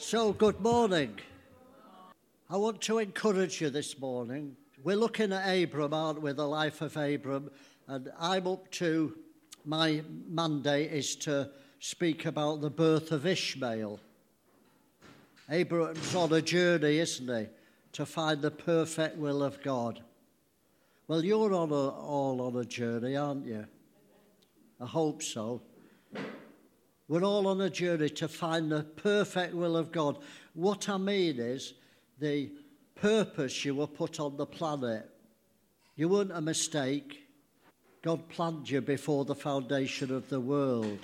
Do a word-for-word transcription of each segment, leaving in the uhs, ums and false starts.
So, good morning. I want to encourage you this morning. We're looking at Abram, aren't we, the life of Abram, and I'm up to, my mandate is to speak about the birth of Ishmael. Abram's on a journey, isn't he, to find the perfect will of God. Well, you're on a, all on a journey, aren't you? I hope so. We're all on a journey to find the perfect will of God. What I mean is the purpose you were put on the planet. You weren't a mistake. God planned you before the foundation of the world.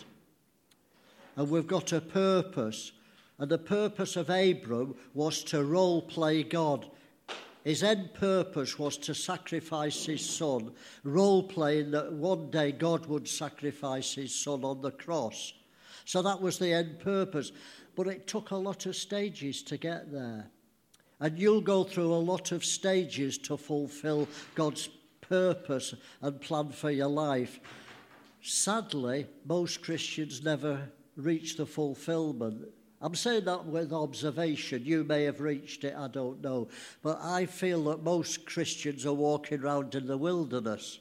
And we've got a purpose. And the purpose of Abram was to role play God. His end purpose was to sacrifice his son, role playing that one day God would sacrifice his son on the cross. So that was the end purpose. But it took a lot of stages to get there. And you'll go through a lot of stages to fulfill God's purpose and plan for your life. Sadly, most Christians never reach the fulfillment. I'm saying that with observation. You may have reached it, I don't know. But I feel that most Christians are walking around in the wilderness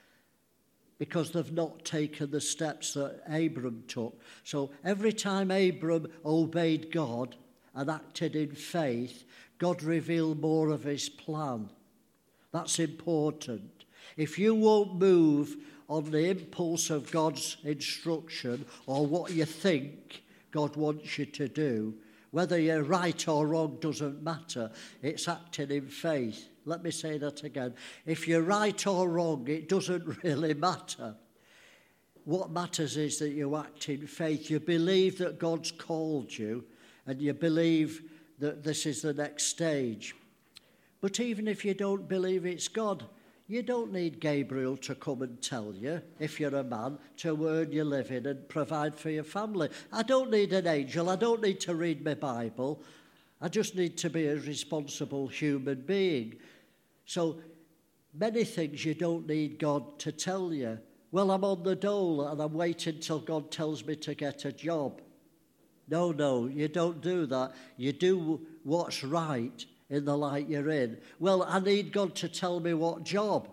because they've not taken the steps that Abram took. So every time Abram obeyed God and acted in faith, God revealed more of his plan. That's important. If you won't move on the impulse of God's instruction or what you think God wants you to do, whether you're right or wrong doesn't matter. It's acting in faith. Let me say that again. If you're right or wrong, it doesn't really matter. What matters is that you act in faith. You believe that God's called you, and you believe that this is the next stage. But even if you don't believe it's God, you don't need Gabriel to come and tell you, if you're a man, to earn your living and provide for your family. I don't need an angel. I don't need to read my Bible. I just need to be a responsible human being. So many things you don't need God to tell you. Well, I'm on the dole and I'm waiting till God tells me to get a job. No, no, you don't do that. You do what's right in the light you're in. Well, I need God to tell me what job.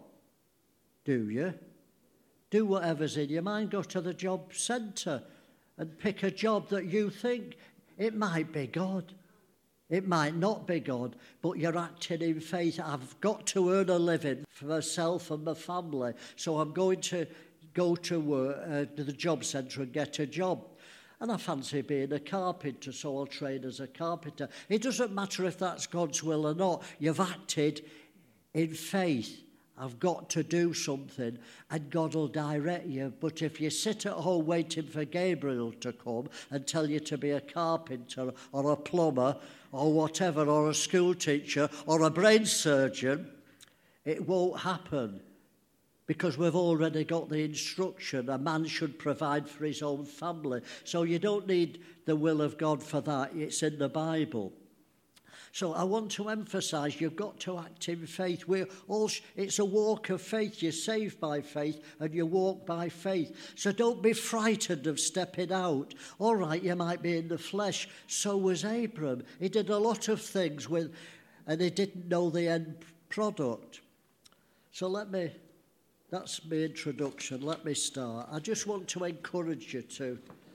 Do you? Do whatever's in your mind. Go to the job centre and pick a job that you think it might be God. It might not be God, but you're acting in faith. I've got to earn a living for myself and my family, so I'm going to go to, work, uh, to the job centre and get a job. And I fancy being a carpenter, so I'll train as a carpenter. It doesn't matter if that's God's will or not. You've acted in faith. I've got to do something, and God will direct you. But if you sit at home waiting for Gabriel to come and tell you to be a carpenter or a plumber or whatever, or a school teacher or a brain surgeon, it won't happen. Because we've already got the instruction, a man should provide for his own family. So you don't need the will of God for that. It's in the Bible. So I want to emphasise you've got to act in faith. We're all, it's a walk of faith. You're saved by faith and you walk by faith. So don't be frightened of stepping out. All right, you might be in the flesh. So was Abram. He did a lot of things with, and he didn't know the end product. So let me... That's my introduction. Let me start. I just want to encourage you to,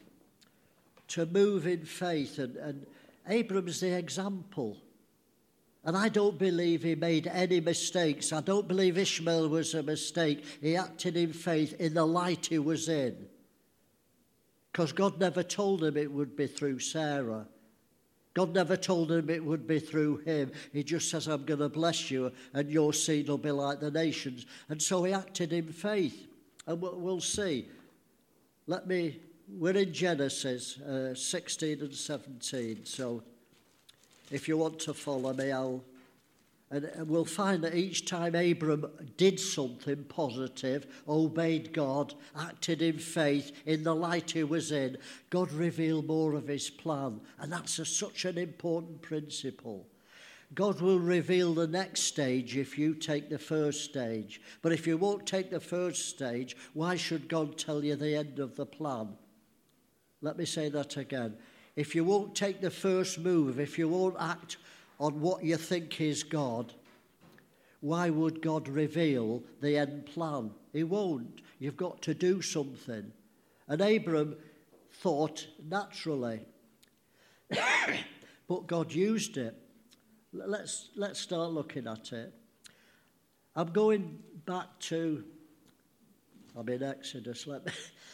to move in faith. And, and Abram's the example. And I don't believe he made any mistakes. I don't believe Ishmael was a mistake. He acted in faith in the light he was in. Because God never told him it would be through Sarah. God never told him it would be through him. He just says, I'm going to bless you and your seed will be like the nations. And so he acted in faith. And we'll see. Let me, we're in Genesis uh, sixteen and seventeen. So if you want to follow me, I'll, and, and we'll find that each time Abram did something positive, obeyed God, acted in faith, in the light he was in, God revealed more of his plan. And that's a, such an important principle. God will reveal the next stage if you take the first stage. But if you won't take the first stage, why should God tell you the end of the plan? Let me say that again. if you won't take the first move, if you won't act on what you think is God, why would God reveal the end plan? He won't. You've got to do something. And Abram thought naturally, but God used it. Let's, let's start looking at it. I'm going back to, I'm in Exodus. Let me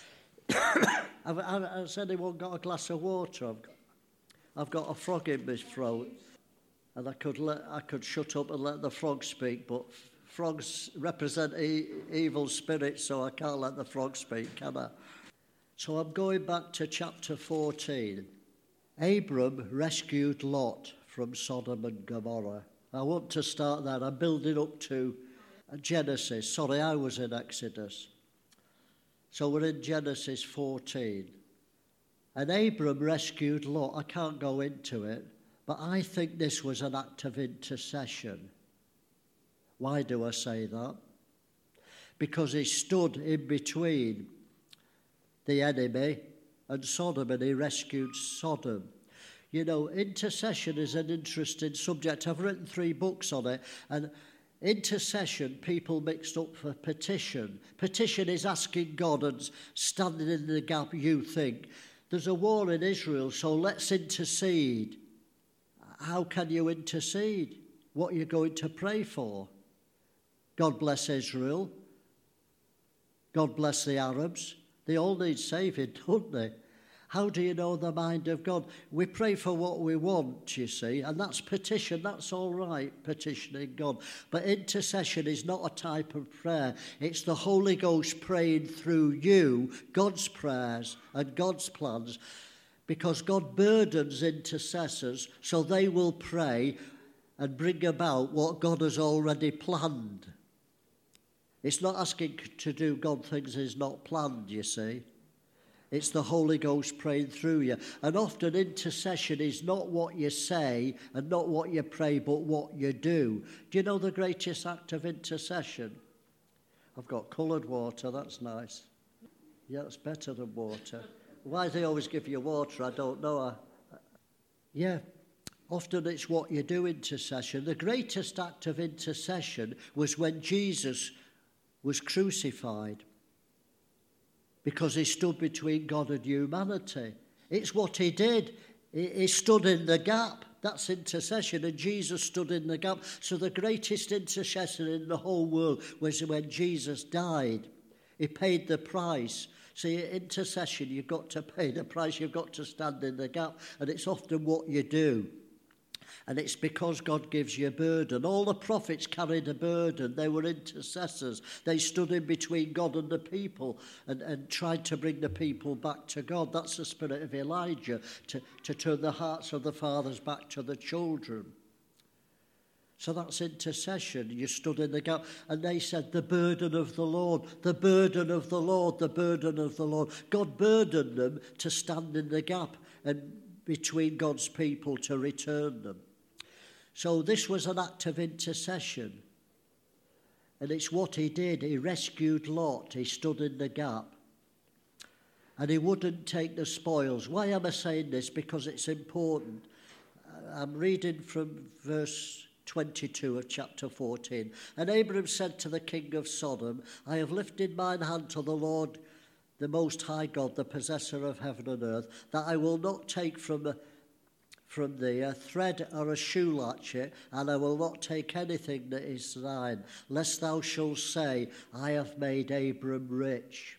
I've, I've, has anyone got a glass of water? I've got, I've got a frog in my throat, and I could let, I could shut up and let the frog speak, but frogs represent e- evil spirits, so I can't let the frog speak, can I? So I'm going back to chapter fourteen. Abram rescued Lot from Sodom and Gomorrah. I want to start there. I'm building up to Genesis. Sorry, I was in Exodus. So we're in Genesis fourteen. And Abram rescued Lot. I can't go into it, but I think this was an act of intercession. Why do I say that? Because he stood in between the enemy and Sodom, and he rescued Sodom. You know, intercession is an interesting subject. I've written three books on it, and intercession, people mixed up for petition. Petition is asking God and standing in the gap. You think, there's a war in Israel, so let's intercede. How can you intercede? What are you going to pray for? God bless Israel. God bless the Arabs. They all need saving, don't they? How do you know the mind of God? We pray for what we want, you see, and that's petition. That's all right, petitioning God. But intercession is not a type of prayer. It's the Holy Ghost praying through you, God's prayers and God's plans, because God burdens intercessors so they will pray and bring about what God has already planned. It's not asking to do God things He's not planned, you see. It's the Holy Ghost praying through you. And often intercession is not what you say and not what you pray, but what you do. Do you know the greatest act of intercession? I've got coloured water, that's nice. Yeah, it's better than water. Why they always give you water, I don't know. I, yeah, often it's what you do, intercession. The greatest act of intercession was when Jesus was crucified, because he stood between God and humanity. It's what he did. He stood in the gap. That's intercession, and Jesus stood in the gap. So the greatest intercession in the whole world was when Jesus died. He paid the price. See, intercession, you've got to pay the price. You've got to stand in the gap, and it's often what you do. And it's because God gives you a burden. All the prophets carried a burden. They were intercessors. They stood in between God and the people and, and tried to bring the people back to God. That's the spirit of Elijah, to, to turn the hearts of the fathers back to the children. So that's intercession. You stood in the gap. And they said, the burden of the Lord, the burden of the Lord, the burden of the Lord. God burdened them to stand in the gap and between God's people to return them. So this was an act of intercession. And it's what he did. He rescued Lot. He stood in the gap. And he wouldn't take the spoils. Why am I saying this? Because it's important. I'm reading from verse twenty-two of chapter fourteen. And Abram said to the king of Sodom, I have lifted mine hand to the Lord, the Most High God, the possessor of heaven and earth, that I will not take from from thee a thread or a shoe latchet, and I will not take anything that is thine, lest thou shalt say, I have made Abram rich.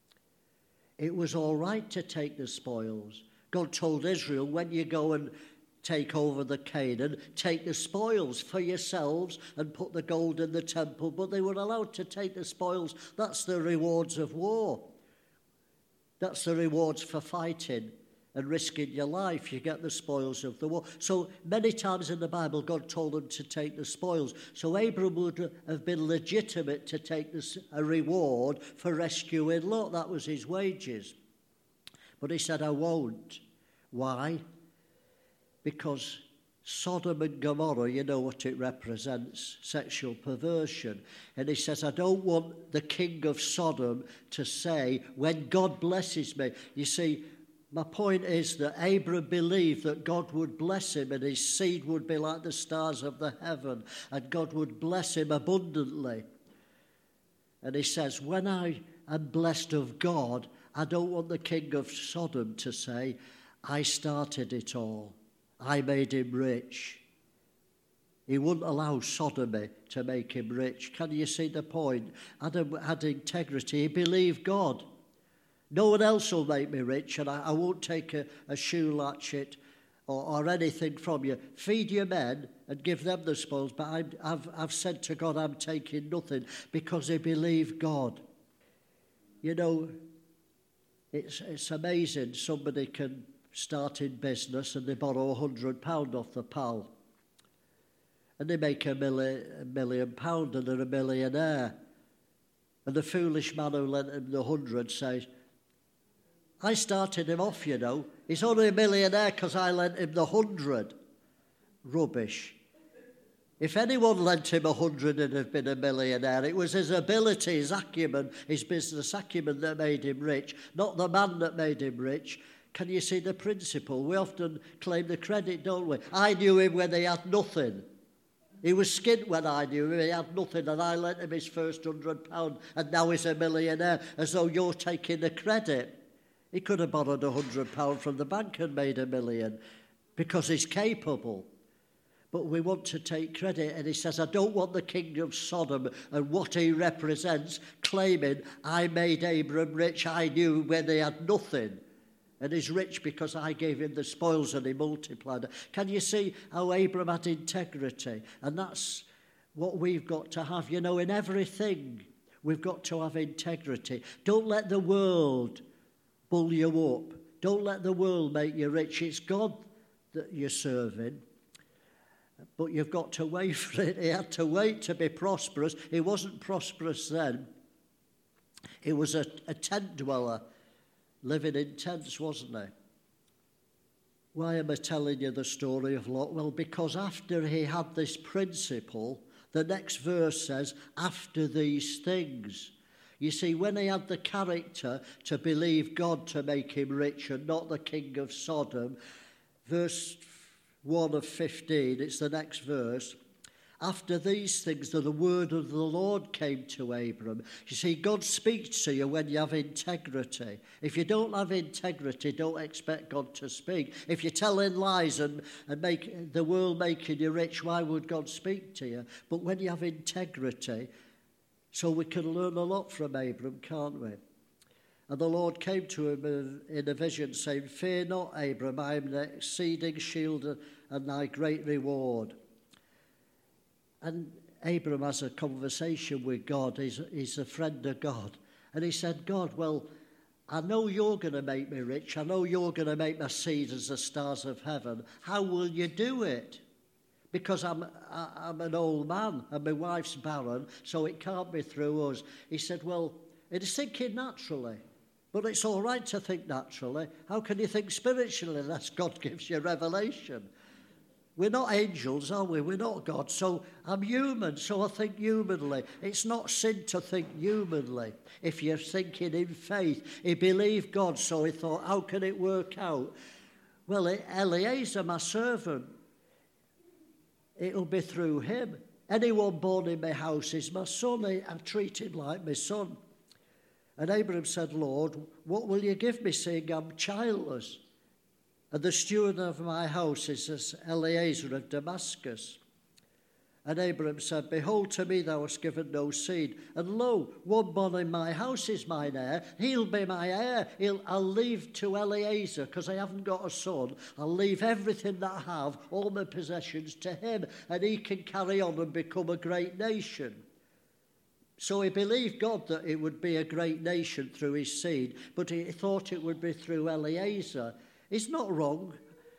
It was all right to take the spoils. God told Israel, when you go and take over the Canaan, take the spoils for yourselves and put the gold in the temple, but they were allowed to take the spoils. That's the rewards of war. That's the rewards for fighting and risking your life. You get the spoils of the war. So many times in the Bible, God told them to take the spoils. So Abram would have been legitimate to take this, a reward for rescuing Lot. That was his wages. But he said, I won't. Why? Because Sodom and Gomorrah, you know what it represents, sexual perversion. And he says, I don't want the king of Sodom to say, when God blesses me. You see, My point is that Abraham believed that God would bless him and his seed would be like the stars of the heaven and God would bless him abundantly. And he says, when I am blessed of God, I don't want the king of Sodom to say, I started it all. I made him rich. He wouldn't allow sodomy to make him rich. Can you see the point? Adam had integrity. He believed God. No one else will make me rich, and I, I won't take a, a shoe latchet or, or anything from you. Feed your men and give them the spoils, but I'm, I've, I've said to God I'm taking nothing because he believed God. You know, it's, it's amazing. Somebody can start in business and they borrow one hundred pounds off the pal. And they make a million, a million pounds and they're a millionaire. And the foolish man who lent him the hundred says, I started him off, you know. He's only a millionaire because I lent him the hundred. Rubbish. If anyone lent him a hundred and have been a millionaire, it was his ability, his acumen, his business acumen that made him rich, not the man that made him rich. Can you see the principle? We often claim the credit, don't we? I knew him when he had nothing. He was skint when I knew him. He had nothing, and I lent him his first hundred pounds, and now he's a millionaire, as though you're taking the credit. He could have borrowed a hundred pounds from the bank and made a million because he's capable. But we want to take credit. And he says, I don't want the king of Sodom and what he represents claiming, I made Abram rich. I knew when he had nothing. And he's rich because I gave him the spoils and he multiplied. Can you see how Abram had integrity? And that's what we've got to have. You know, in everything, we've got to have integrity. Don't let the world bull you up. Don't let the world make you rich. It's God that you're serving. But you've got to wait for it. He had to wait to be prosperous. He wasn't prosperous then. He was a, a tent dweller, living in tents, wasn't he? Why am I telling you the story of Lot? Well, because after he had this principle, the next verse says, after these things. You see, when he had the character to believe God to make him rich and not the king of Sodom, verse one of fifteen, it's the next verse. After these things, the word of the Lord came to Abram. You see, God speaks to you when you have integrity. If you don't have integrity, don't expect God to speak. If you're telling lies and, and make the world making you rich, why would God speak to you? But when you have integrity, so we can learn a lot from Abram, can't we? And the Lord came to him in a vision, saying, Fear not, Abram, I am the exceeding shield and thy great reward. And Abram has a conversation with God. He's, he's a friend of God. And he said, God, well, I know you're going to make me rich. I know you're going to make my seed as the stars of heaven. How will you do it? Because I'm, I, I'm an old man and my wife's barren, so it can't be through us. He said, well, it is thinking naturally. But it's all right to think naturally. How can you think spiritually unless God gives you revelation? We're not angels, are we? We're not God. So I'm human, so I think humanly. It's not sin to think humanly. If you're thinking in faith, he believed God, so he thought, how can it work out? Well, Eliezer, my servant, it'll be through him. Anyone born in my house is my son. I treat him like my son. And Abraham said, Lord, what will you give me, seeing I'm childless? And the steward of my house is Eliezer of Damascus. And Abraham said, Behold, to me thou hast given no seed. And lo, one born in my house is mine heir. He'll be my heir. He'll, I'll leave to Eliezer, because I haven't got a son. I'll leave everything that I have, all my possessions, to him. And he can carry on and become a great nation. So he believed God that it would be a great nation through his seed. But he thought it would be through Eliezer. It's not wrong.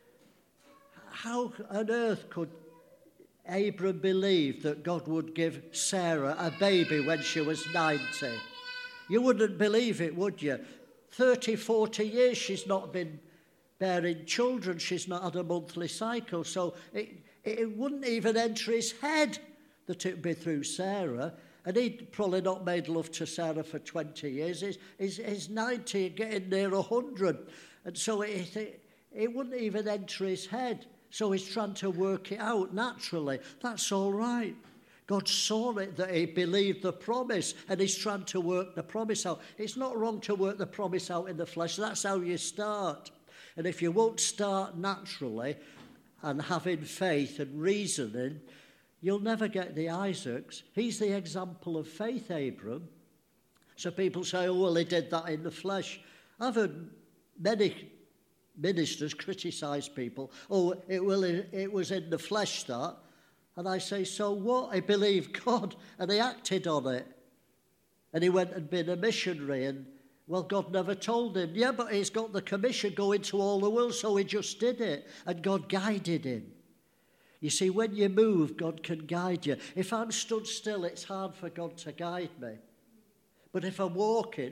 How on earth could Abram believe that God would give Sarah a baby when she was ninety? You wouldn't believe it, would you? thirty, forty years she's not been bearing children. She's not had a monthly cycle. So it, it wouldn't even enter his head that it would be through Sarah. And he'd probably not made love to Sarah for twenty years. He's, he's, he's ninety, getting near one hundred. And so it, it, it wouldn't even enter his head. So he's trying to work it out naturally. That's all right. God saw it, that he believed the promise, and he's trying to work the promise out. It's not wrong to work the promise out in the flesh. That's how you start. And if you won't start naturally and having faith and reasoning, you'll never get the Isaacs. He's the example of faith, Abram. So people say, oh, well, he did that in the flesh. I've heard many ministers criticise people. Oh, it, will, it was in the flesh, that. And I say, so what? He believed God and he acted on it. And he went and been a missionary, and, well, God never told him. Yeah, but he's got the commission, go into all the world, so he just did it. And God guided him. You see, when you move, God can guide you. If I'm stood still, it's hard for God to guide me. But if I'm walking,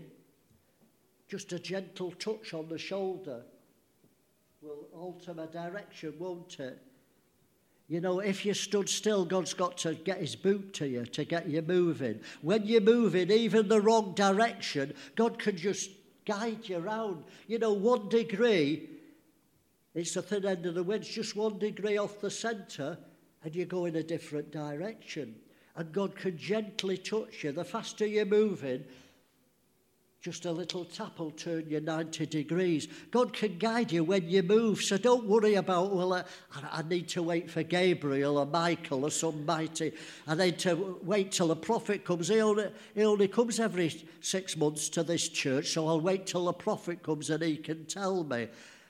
just a gentle touch on the shoulder will alter my direction, won't it? You know, if you stood still, God's got to get his boot to you to get you moving. When you're moving, even the wrong direction, God can just guide you around. You know, one degree, it's the thin end of the wedge, just one degree off the centre, and you go in a different direction. And God can gently touch you. The faster you're moving, just a little tap will turn you ninety degrees. God can guide you when you move, so don't worry about, well, I, I need to wait for Gabriel or Michael or some mighty. I need to wait till a prophet comes. He only, he only comes every six months to this church, so I'll wait till a prophet comes and he can tell me.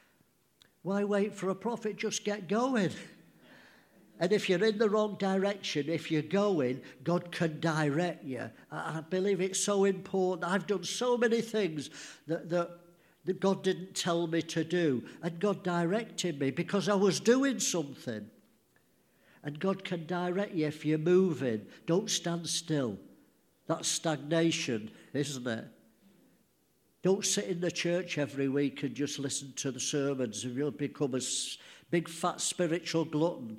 Why wait for a prophet? Just get going. And if you're in the wrong direction, if you're going, God can direct you. I, I believe it's so important. I've done so many things that, that, that God didn't tell me to do. And God directed me because I was doing something. And God can direct you if you're moving. Don't stand still. That's stagnation, isn't it? Don't sit in the church every week and just listen to the sermons and you'll become a big fat spiritual glutton.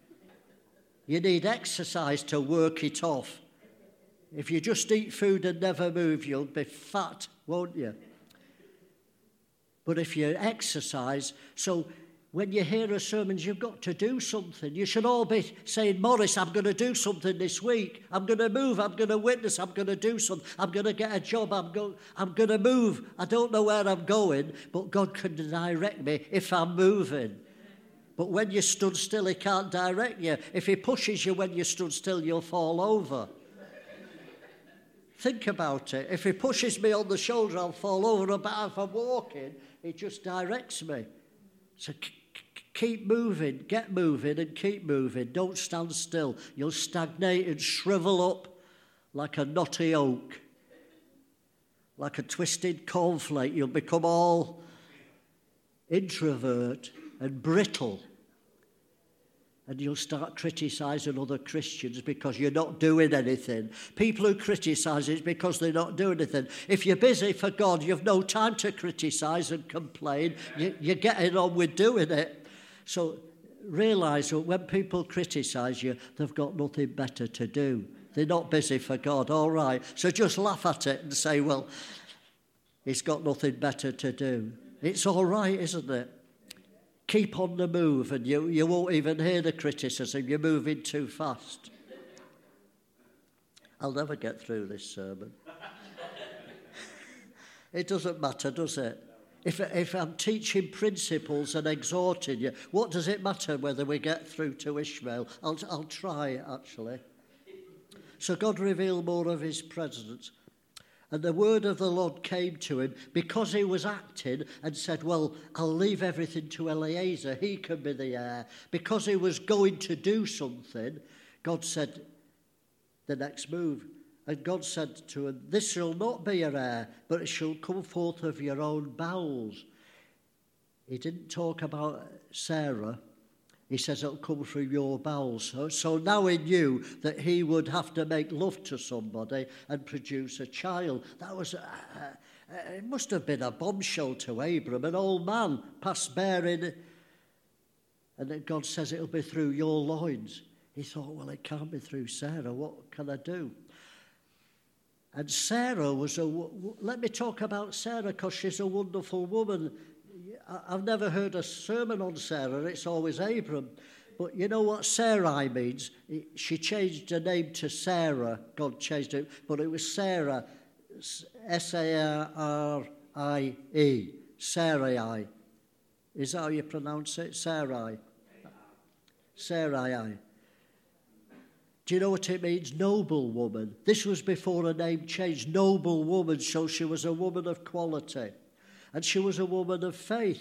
You need exercise to work it off. If you just eat food and never move, you'll be fat, won't you? But if you exercise, so when you hear a sermon, you've got to do something. You should all be saying, Morris, I'm going to do something this week. I'm going to move. I'm going to witness. I'm going to do something. I'm going to get a job. I'm, go- I'm going to move. I don't know where I'm going, but God can direct me if I'm moving. But when you stood still, he can't direct you. If he pushes you when you stood still, you'll fall over. Think about it. If he pushes me on the shoulder, I'll fall over. But if I'm walking, he just directs me. So c- c- keep moving, get moving and keep moving. Don't stand still. You'll stagnate and shrivel up like a knotty oak. Like a twisted cornflake. You'll become all introvert and brittle. And you'll start criticising other Christians because you're not doing anything. People who criticise it because they're not doing anything. If you're busy for God, you've no time to criticise and complain. You, you're getting on with doing it. So realise that when people criticise you, they've got nothing better to do. They're not busy for God, all right. So just laugh at it and say, well, he's got nothing better to do. It's all right, isn't it? Keep on the move and you, you won't even hear the criticism. You're moving too fast. I'll never get through this sermon. It doesn't matter, does it? If, if I'm teaching principles and exhorting you, what does it matter whether we get through to Ishmael? I'll, I'll try, actually. So God revealed more of his presence. And the word of the Lord came to him because he was acting and said, well, I'll leave everything to Eliezer. He can be the heir. Because he was going to do something, God said, the next move. And God said to him, this shall not be your heir, but it shall come forth of your own bowels. He didn't talk about Sarah. He says it'll come through your bowels. So, so now he knew that he would have to make love to somebody and produce a child. That was, uh, uh, it must have been a bombshell to Abram, an old man past bearing. And then God says it'll be through your loins. He thought, well, it can't be through Sarah. What can I do? And Sarah was a, let me talk about Sarah because she's a wonderful woman. I've never heard a sermon on Sarah. It's always Abram. But you know what Sarai means? She changed her name to Sarah. God changed it. But it was Sarah. S A R I E. Sarai. Is that how you pronounce it? Sarai. Sarai. Do you know what it means? Noble woman. This was before her name changed. Noble woman. So she was a woman of quality. And she was a woman of faith.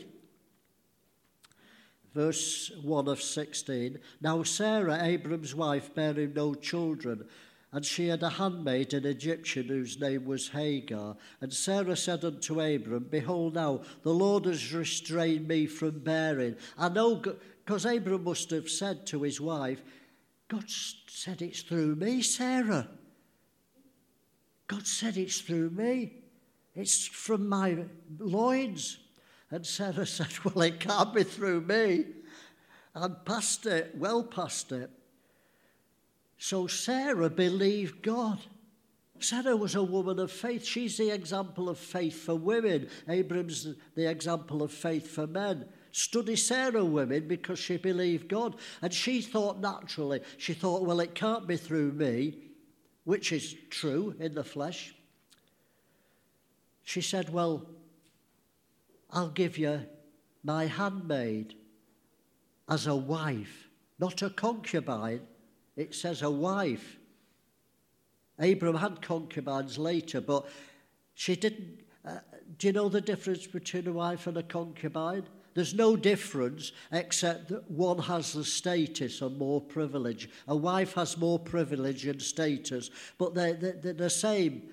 Verse one of sixteen. Now Sarah, Abram's wife, bare him no children, and she had a handmaid, an Egyptian, whose name was Hagar. And Sarah said unto Abram, Behold now, the Lord has restrained me from bearing. I know, because Abram must have said to his wife, God said it's through me, Sarah. God said it's through me. It's from my loins. And Sarah said, well, it can't be through me. I'm past it, well past it. So Sarah believed God. Sarah was a woman of faith. She's the example of faith for women. Abram's the example of faith for men. Study Sarah, women, because she believed God. And she thought naturally, she thought, well, it can't be through me, which is true in the flesh. She said, well, I'll give you my handmaid as a wife, not a concubine. It says a wife. Abram had concubines later, but she didn't. Uh, do you know the difference between a wife and a concubine? There's no difference except that one has the status and more privilege. A wife has more privilege and status, but they're, they're the same.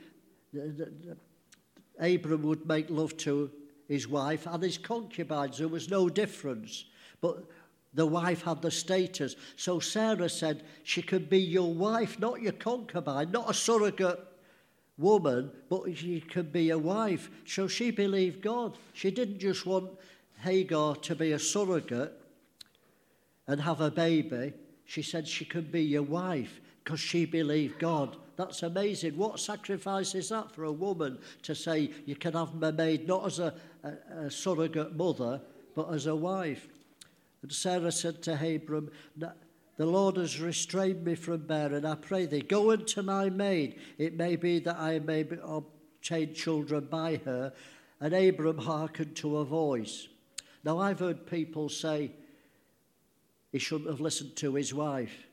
Abram would make love to his wife and his concubines. There was no difference. But the wife had the status. So Sarah said, she could be your wife, not your concubine, not a surrogate woman, but she could be a wife. So she believed God. She didn't just want Hagar to be a surrogate and have a baby. She said she could be your wife because she believed God. That's amazing. What sacrifice is that for a woman to say you can have my maid not as a, a, a surrogate mother, but as a wife? And Sarah said to Abram, the Lord has restrained me from bearing. I pray thee, go unto my maid. It may be that I may obtain children by her. And Abram hearkened to her voice. Now, I've heard people say he shouldn't have listened to his wife.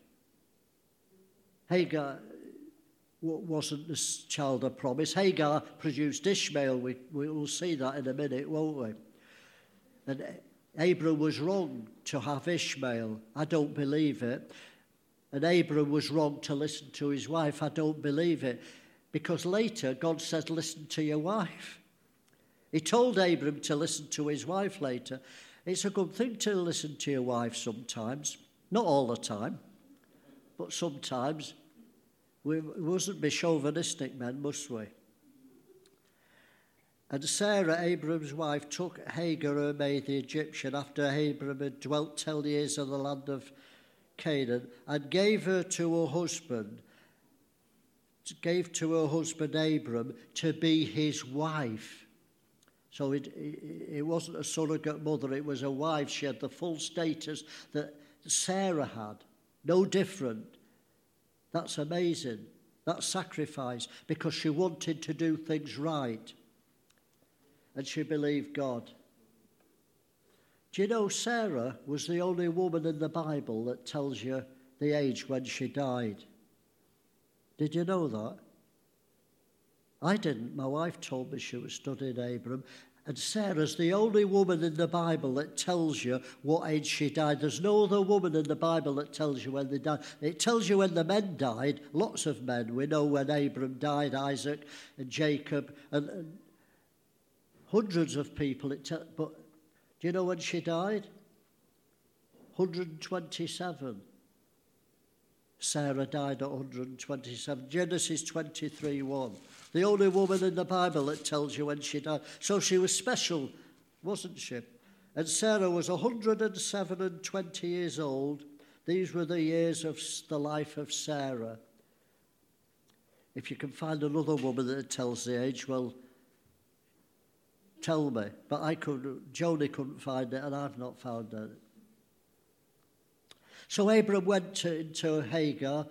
Hagar wasn't the child of promise. Hagar produced Ishmael. We, we will see that in a minute, won't we? And Abram was wrong to have Ishmael. I don't believe it. And Abram was wrong to listen to his wife. I don't believe it. Because later, God said, listen to your wife. He told Abram to listen to his wife later. It's a good thing to listen to your wife sometimes. Not all the time, but sometimes. We mustn't be chauvinistic men, must we? And Sarah, Abram's wife, took Hagar, her maid, the Egyptian, after Abram had dwelt ten years in the land of Canaan, and gave her to her husband, gave to her husband Abram to be his wife. So it, it, it wasn't a surrogate mother, it was a wife. She had the full status that Sarah had, no different. That's amazing. That's sacrifice, because she wanted to do things right. And she believed God. Do you know Sarah was the only woman in the Bible that tells you the age when she died? Did you know that? I didn't. My wife told me she was studying Abram. And Sarah's the only woman in the Bible that tells you what age she died. There's no other woman in the Bible that tells you when they died. It tells you when the men died. Lots of men. We know when Abram died, Isaac and Jacob, and, and hundreds of people. It te- but do you know when she died? one hundred twenty-seven. Sarah died at one hundred twenty-seven. Genesis twenty-three one. The only woman in the Bible that tells you when she died. So she was special, wasn't she? And Sarah was one hundred seven and twenty years old. These were the years of the life of Sarah. If you can find another woman that tells the age, well, tell me. But I couldn't, Joni couldn't find it, and I've not found it. So Abram went to, to Hagar,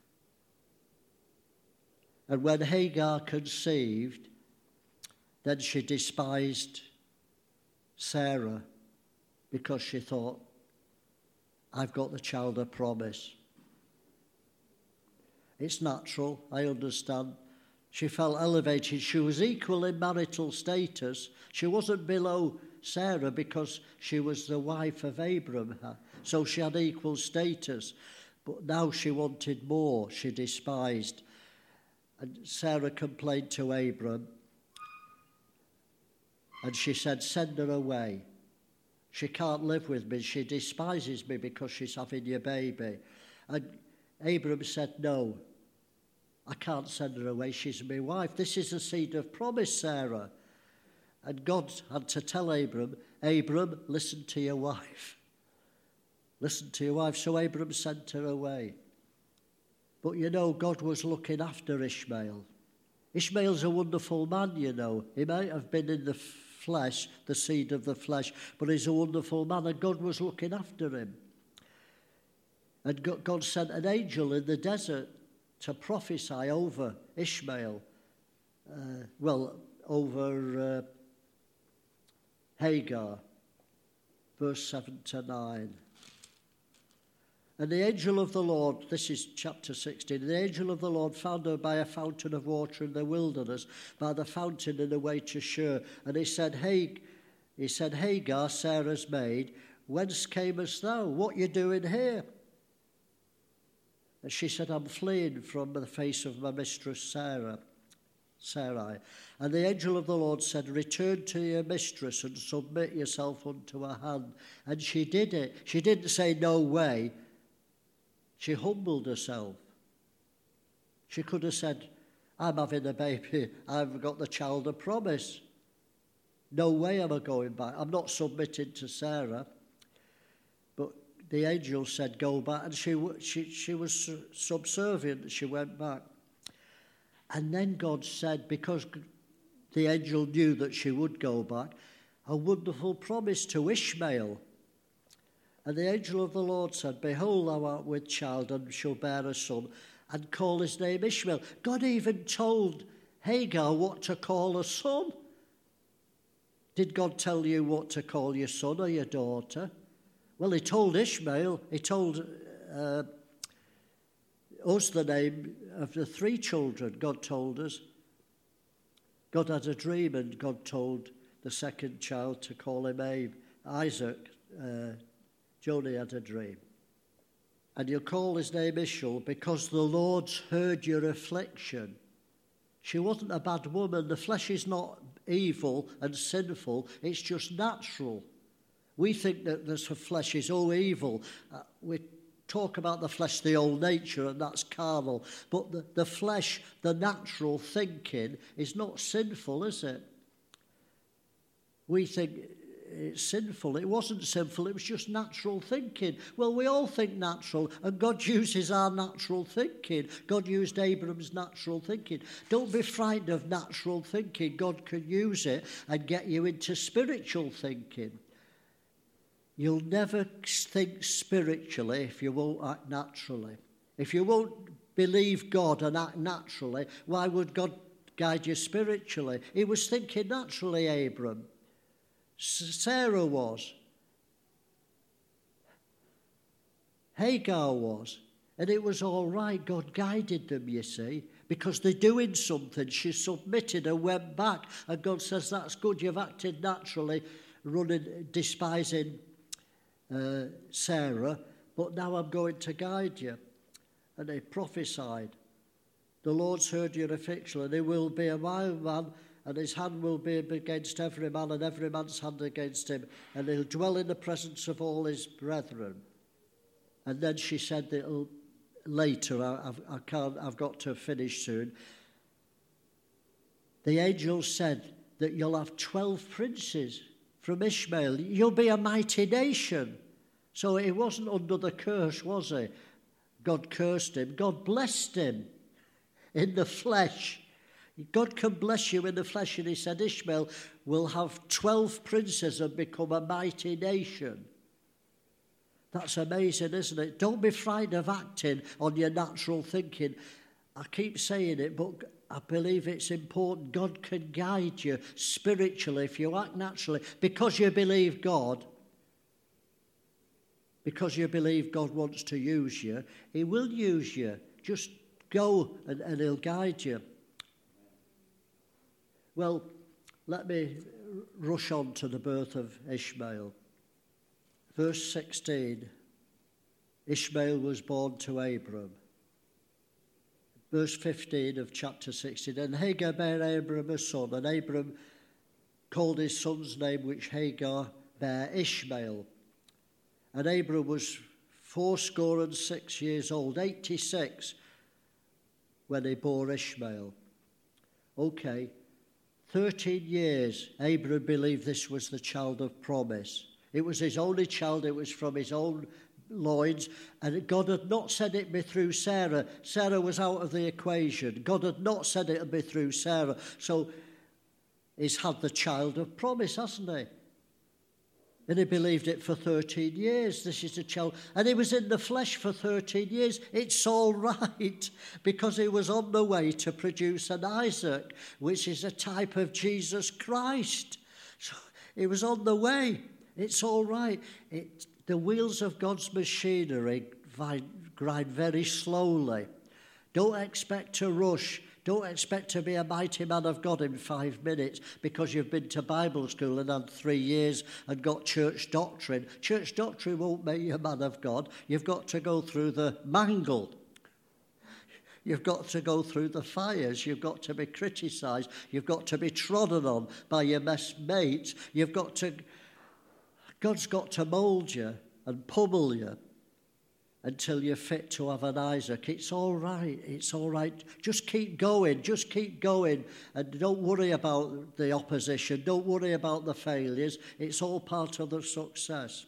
and when Hagar conceived, then she despised Sarah because she thought, I've got the child of promise. It's natural, I understand. She felt elevated. She was equal in marital status. She wasn't below Sarah because she was the wife of Abraham. So she had equal status. But now she wanted more. She despised. And Sarah complained to Abram. And she said, send her away. She can't live with me. She despises me because she's having your baby. And Abram said, no, I can't send her away. She's my wife. This is the seed of promise, Sarah. And God had to tell Abram, Abram, listen to your wife. Listen to your wife. So Abram sent her away. But you know, God was looking after Ishmael. Ishmael's a wonderful man, you know. He might have been in the flesh, the seed of the flesh, but he's a wonderful man, and God was looking after him. And God sent an angel in the desert to prophesy over Ishmael, uh, well, over uh, Hagar, verse seven to nine. And the angel of the Lord, this is chapter sixteen, the angel of the Lord found her by a fountain of water in the wilderness, by the fountain in the way to Shur. And he said, hey, he said, Hagar, Sarah's maid, whence camest thou? What you doing here? And she said, I'm fleeing from the face of my mistress Sarah, Sarai. And the angel of the Lord said, return to your mistress and submit yourself unto her hand. And she did it. She didn't say no way. She humbled herself. She could have said, I'm having a baby. I've got the child of promise. No way am I going back. I'm not submitting to Sarah. But the angel said, go back. And she, she, she was subservient. She went back. And then God said, because the angel knew that she would go back, a wonderful promise to Ishmael. And the angel of the Lord said, behold, thou art with child and shall bear a son, and call his name Ishmael. God even told Hagar what to call a son. Did God tell you what to call your son or your daughter? Well, he told Ishmael, he told uh, us the name of the three children. God told us. God had a dream, and God told the second child to call him Abe, Isaac. Uh, Joni had a dream. And you'll call his name Ishmael because the Lord's heard your affliction. She wasn't a bad woman. The flesh is not evil and sinful. It's just natural. We think that the flesh is all evil. Uh, we talk about the flesh, the old nature, and that's carnal. But the, the flesh, the natural thinking, is not sinful, is it? We think it's sinful. It wasn't sinful, it was just natural thinking. Well, we all think natural, and God uses our natural thinking. God used Abram's natural thinking. Don't be frightened of natural thinking. God can use it and get you into spiritual thinking. You'll never think spiritually if you won't act naturally. If you won't believe God and act naturally, why would God guide you spiritually? He was thinking naturally, Abram. Sarah was. Hagar was. And it was all right. God guided them, you see, because they're doing something. She submitted and went back. And God says, that's good. You've acted naturally, running, despising uh, Sarah, but now I'm going to guide you. And he prophesied. The Lord's heard your affliction, and he will be a mild man, and his hand will be against every man, and every man's hand against him, and he'll dwell in the presence of all his brethren. And then she said that later, I, I've, I can't, I've got to finish soon. The angel said that you'll have twelve princes from Ishmael. You'll be a mighty nation. So he wasn't under the curse, was he? God cursed him. God blessed him in the flesh. God can bless you in the flesh, and he said Ishmael will have twelve princes and become a mighty nation. That's amazing, isn't it? Don't be frightened of acting on your natural thinking. I keep saying it, but I believe it's important. God can guide you spiritually if you act naturally. Because you believe God, because you believe God wants to use you, he will use you. Just go and, and he'll guide you. Well, let me rush on to the birth of Ishmael. Verse sixteen, Ishmael was born to Abram. Verse fifteen of chapter sixteen, and Hagar bare Abram a son, and Abram called his son's name, which Hagar bare, Ishmael. And Abram was fourscore and six years old, eighty-six, when he bore Ishmael. Okay. Thirteen years, Abram believed this was the child of promise. It was his only child. It was from his own loins. And God had not said it be through Sarah. Sarah was out of the equation. God had not said it would be through Sarah. So he's had the child of promise, hasn't he? And he believed it for thirteen years. This is a child. And he was in the flesh for thirteen years. It's all right, because he was on the way to produce an Isaac, which is a type of Jesus Christ. So he was on the way. It's all right. It, the wheels of God's machinery grind very slowly. Don't expect to rush. Don't expect to be a mighty man of God in five minutes because you've been to Bible school and had three years and got church doctrine. Church doctrine won't make you a man of God. You've got to go through the mangle. You've got to go through the fires. You've got to be criticised. You've got to be trodden on by your mates. You've got to... God's got to mould you and pummel you until you're fit to have an Isaac. It's all right. It's all right. Just keep going. Just keep going. And don't worry about the opposition. Don't worry about the failures. It's all part of the success.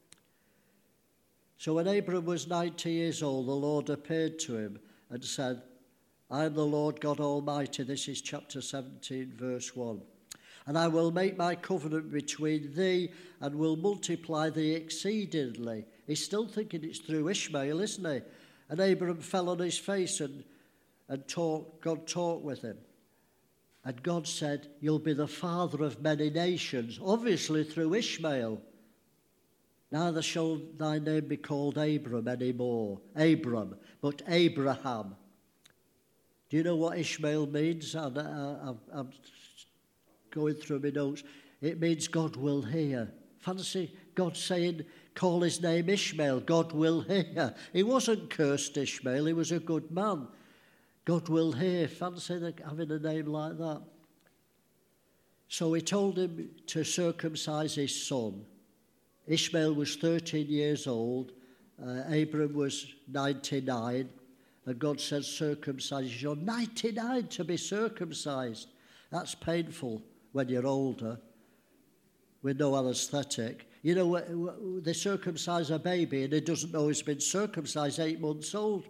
So when Abram was ninety years old, the Lord appeared to him and said, I am the Lord God Almighty. This is chapter seventeen, verse one. And I will make my covenant between thee and will multiply thee exceedingly. He's still thinking it's through Ishmael, isn't he? And Abram fell on his face and, and talk, God talked with him. And God said, you'll be the father of many nations, obviously through Ishmael. Neither shall thy name be called Abram anymore, Abram, but Abraham. Do you know what Ishmael means? And I, I, I'm going through my notes. It means God will hear. Fancy God saying, call his name Ishmael, God will hear. He wasn't cursed Ishmael, he was a good man. God will hear. Fancy having a name like that. So he told him to circumcise his son. Ishmael was thirteen years old, uh, Abram was ninety-nine, and God said circumcise. You're ninety-nine to be circumcised. That's painful when you're older, with no anaesthetic. You know, they circumcise a baby and he doesn't know he's been circumcised, eight months old.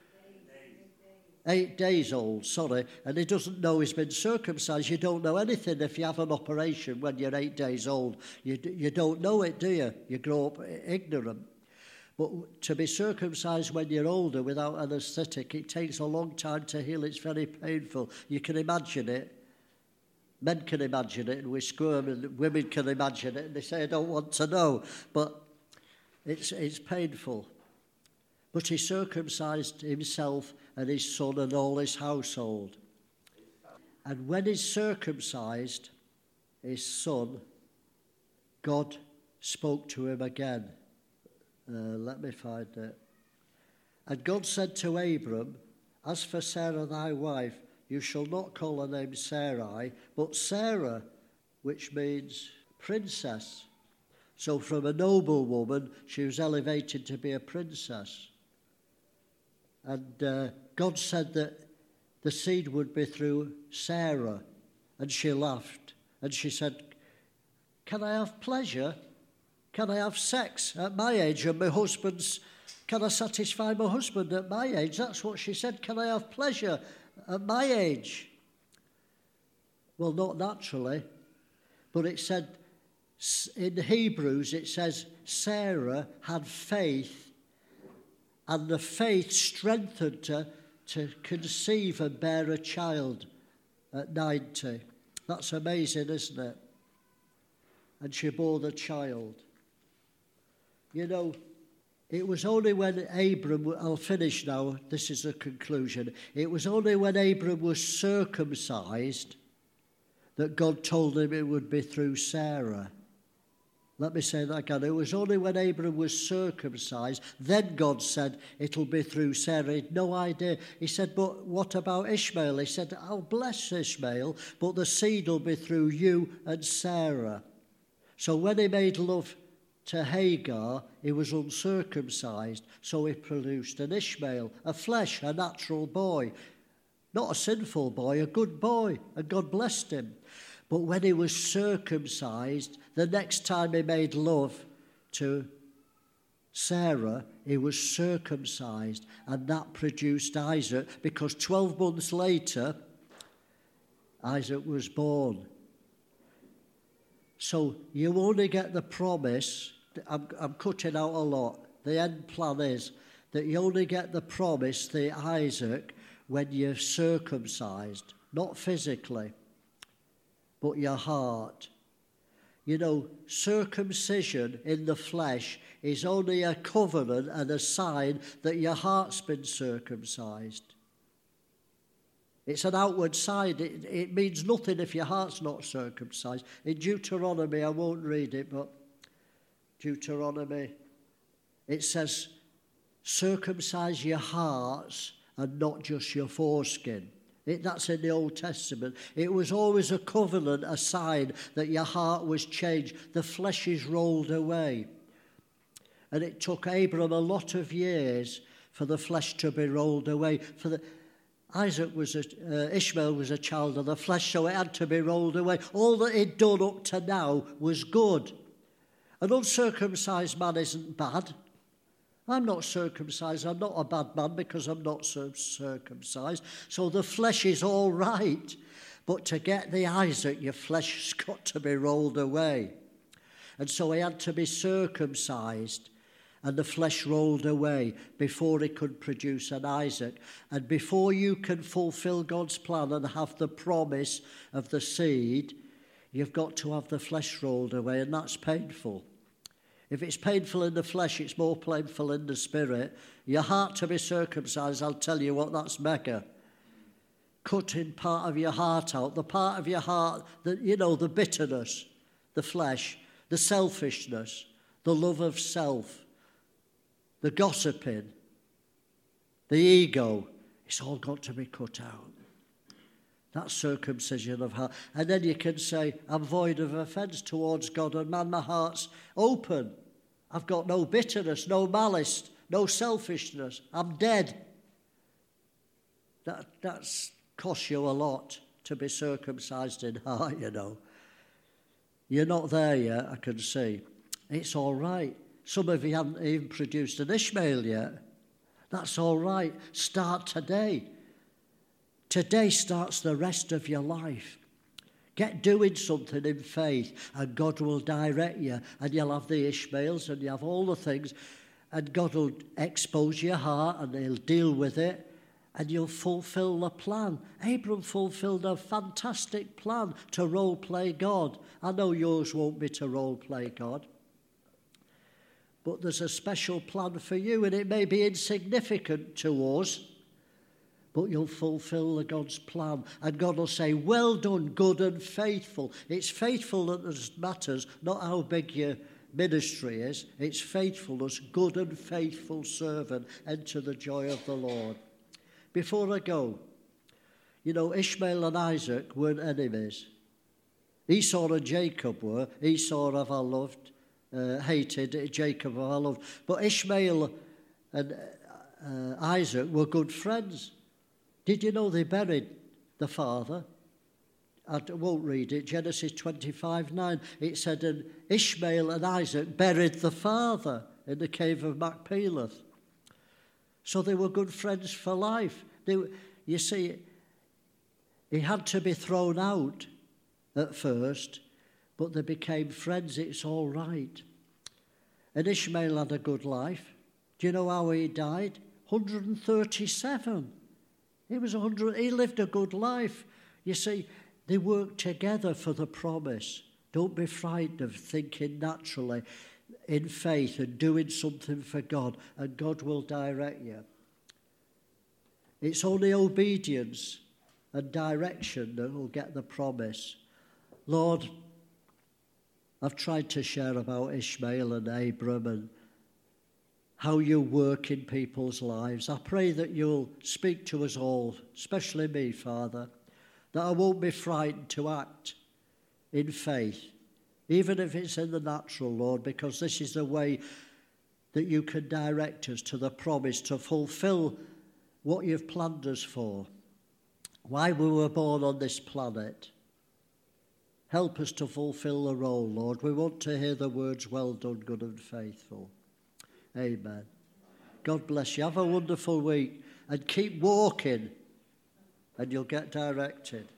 Eight days old, sorry, and he doesn't know he's been circumcised. You don't know anything if you have an operation when you're eight days old. You, you don't know it, do you? You grow up ignorant. But to be circumcised when you're older without anaesthetic, it takes a long time to heal. It's very painful. You can imagine it. Men can imagine it and we squirm, and women can imagine it and they say, I don't want to know. But it's it's painful. But he circumcised himself and his son and all his household. And when he's circumcised, his son, God spoke to him again. Uh, let me find it. And God said to Abram, as for Sarah thy wife, you shall not call her name Sarai, but Sarah, which means princess. So from a noble woman, she was elevated to be a princess. And uh, God said that the seed would be through Sarah. And she laughed. And she said, can I have pleasure? Can I have sex at my age? And my husband's, can I satisfy my husband at my age? That's what she said. Can I have pleasure at my age? Well, not naturally, but it said, in Hebrews, it says Sarah had faith, and the faith strengthened her to conceive and bear a child at ninety. That's amazing, isn't it? And she bore the child. You know, it was only when Abram, I'll finish now, this is the conclusion. It was only when Abram was circumcised that God told him it would be through Sarah. Let me say that again. It was only when Abram was circumcised, then God said, it'll be through Sarah. He had no idea. He said, but what about Ishmael? He said, I'll bless Ishmael, but the seed will be through you and Sarah. So when he made love to Hagar, he was uncircumcised, so he produced an Ishmael, a flesh, a natural boy. Not a sinful boy, a good boy, and God blessed him. But when he was circumcised, the next time he made love to Sarah, he was circumcised, and that produced Isaac, because twelve months later, Isaac was born. So you only get the promise, I'm, I'm cutting out a lot, the end plan is that you only get the promise, the Isaac, when you're circumcised, not physically, but your heart. You know, circumcision in the flesh is only a covenant and a sign that your heart's been circumcised. It's an outward sign. It, it means nothing if your heart's not circumcised. In Deuteronomy, I won't read it, but Deuteronomy, it says, circumcise your hearts and not just your foreskin. It, that's in the Old Testament. It was always a covenant, a sign that your heart was changed. The flesh is rolled away. And it took Abram a lot of years for the flesh to be rolled away. For the, Isaac was a, uh, Ishmael was a child of the flesh, so it had to be rolled away. All that he'd done up to now was good. An uncircumcised man isn't bad. I'm not circumcised. I'm not a bad man because I'm not circumcised. So the flesh is all right. But to get the Isaac, your flesh has got to be rolled away. And so he had to be circumcised, and the flesh rolled away before he could produce an Isaac. And before you can fulfill God's plan and have the promise of the seed, you've got to have the flesh rolled away, and that's painful. If it's painful in the flesh, it's more painful in the spirit. Your heart to be circumcised, I'll tell you what, that's mega. Cutting part of your heart out, the part of your heart that, you know, the bitterness, the flesh, the selfishness, the love of self, the gossiping, the ego, it's all got to be cut out. That's circumcision of heart. And then you can say, I'm void of offence towards God and man, my heart's open. I've got no bitterness, no malice, no selfishness. I'm dead. That that's cost you a lot to be circumcised in heart, you know. You're not there yet, I can see. It's all right. Some of you haven't even produced an Ishmael yet. That's all right. Start today. Today starts the rest of your life. Get doing something in faith, and God will direct you, and you'll have the Ishmaels, and you have all the things, and God will expose your heart, and he'll deal with it, and you'll fulfill the plan. Abram fulfilled a fantastic plan to role-play God. I know yours won't be to role-play God, but there's a special plan for you, and it may be insignificant to us, but you'll fulfill the God's plan. And God will say, well done, good and faithful. It's faithfulness that matters, not how big your ministry is. It's faithfulness, good and faithful servant. Enter the joy of the Lord. Before I go, you know, Ishmael and Isaac weren't enemies. Esau and Jacob were. Esau have I loved, uh, hated, Jacob have I loved. But Ishmael and uh, Isaac were good friends. Did you know they buried the father? I won't read it. Genesis twenty-five nine. It said, and Ishmael and Isaac buried the father in the cave of Machpelah. So they were good friends for life. They, you see, he had to be thrown out at first, but they became friends. It's all right. And Ishmael had a good life. Do you know how he died? one hundred thirty-seven. He was one hundred. He lived a good life. You see, they worked together for the promise. Don't be frightened of thinking naturally in faith and doing something for God, and God will direct you. It's only obedience and direction that will get the promise. Lord, I've tried to share about Ishmael and Abram and how you work in people's lives. I pray that you'll speak to us all, especially me, Father, that I won't be frightened to act in faith, even if it's in the natural, Lord, because this is the way that you can direct us to the promise to fulfill what you've planned us for, why we were born on this planet. Help us to fulfill the role, Lord. We want to hear the words, well done, good and faithful. Amen. God bless you. Have a wonderful week and keep walking and you'll get directed.